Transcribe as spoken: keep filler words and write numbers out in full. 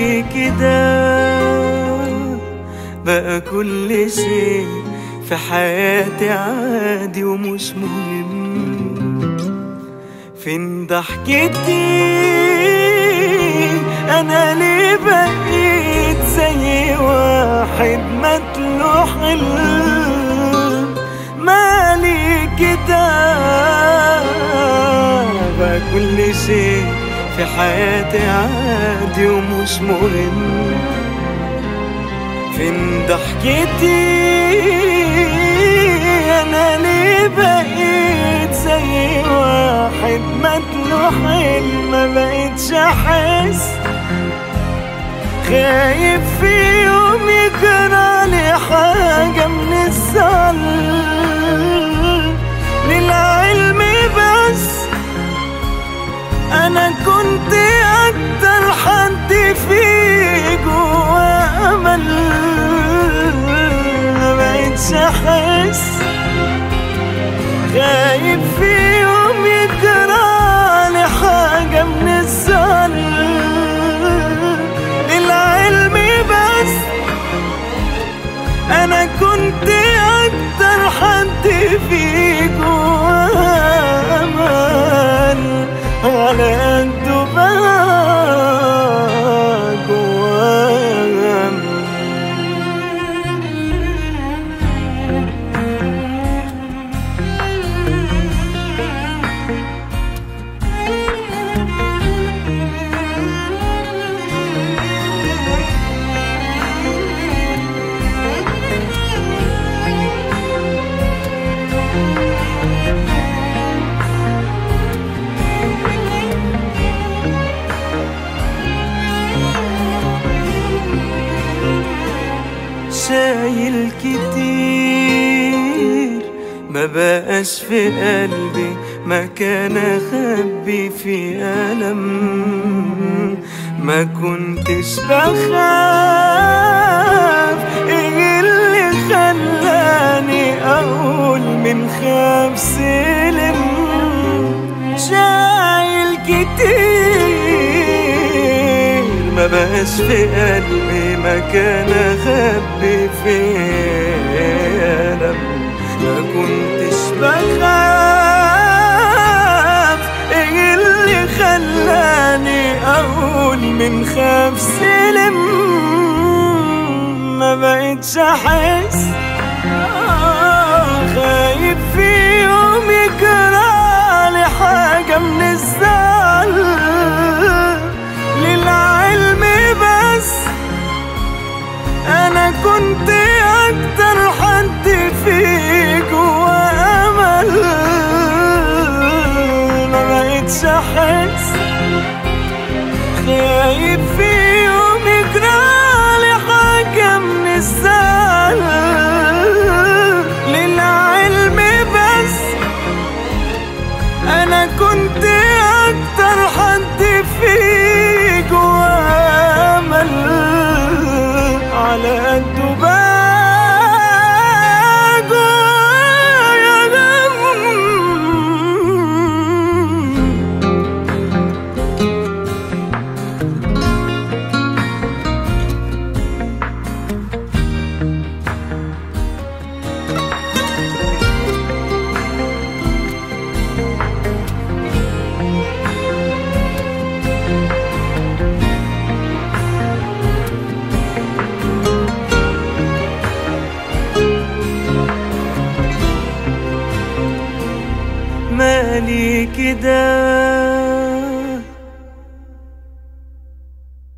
مالي كده بقى كل شيء في حياتي عادي ومش مهم. فين ضحكتي؟ انا ليه بقيت زي واحد متلو حلم؟ مالي كده بقى كل شيء في حياتي عادي ومش مهم. فين ضحكتي؟ انا ليه بقيت زي واحد متلو حلم؟ ما بقيتش احس، خايف في يوم يجرالي حاجة من الزعل. للعلم بس انا كنت اكتر حد فيه جوا امل. ما بقيتش احس، خايف في يوم يجرالي حاجة من الزعل. للعلم بس انا كنت اكتر حد فيه جوا امل، على قده بقى جوا امل. شايل كتير ما بقاش في قلبي مكان اخبي في ألم. ما كنتش بخاف، ايه اللي خلاني اقول من خاف سلم؟ شايل كتير ما بقاش في قلبي مكان اخبي فيه ألم. ما كنتش بخاف، ايه اللي خلاني اقول من خاف سلم؟ ما بقيتش احس، خايف في يوم يجرالي حاجة من الزعل. للعلم بس انا كنت اكتر حد فيه جوا امل. ما بقيتش احس، خايف في يوم يجرالي حاجة من الزعل. للعلم بس انا كنت اكتر حد فيه جوا امل، على قده بقى جوايا غم. مالي كده